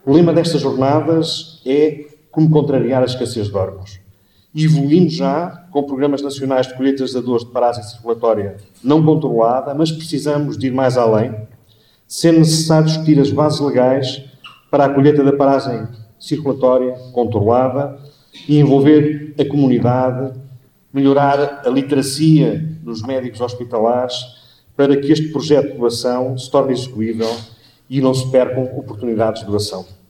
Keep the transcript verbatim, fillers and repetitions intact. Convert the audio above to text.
O lema destas jornadas é como contrariar a escassez de órgãos. E evoluímos já com programas nacionais de colheitas de dores de paragem circulatória não controlada, mas precisamos de ir mais além, sendo necessário discutir as bases legais para a colheita da paragem circulatória controlada e envolver a comunidade, melhorar a literacia dos médicos hospitalares para que este projeto de doação se torne execuível e não se percam oportunidades de doação.